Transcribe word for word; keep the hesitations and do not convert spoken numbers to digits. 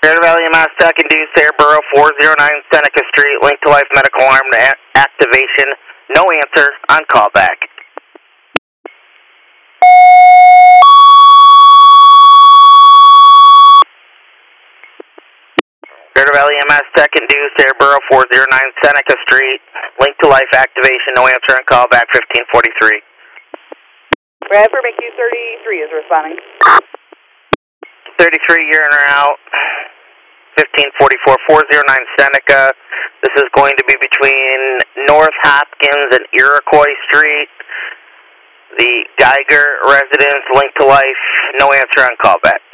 Greater Valley M S Tech induced air borough four oh nine Seneca Street, link to life medical arm a- activation. No answer on callback. Greater Valley M S Tech induced air borough four oh nine Seneca Street, link to life activation. No answer on callback. fifteen forty-three. Bradford, M Q thirty-three is responding. thirty-three, you're in or out. fifteen forty-four, four oh nine Seneca. This is going to be between North Hopkins and Iroquois Street. The Geiger residence, link to life. No answer on callback.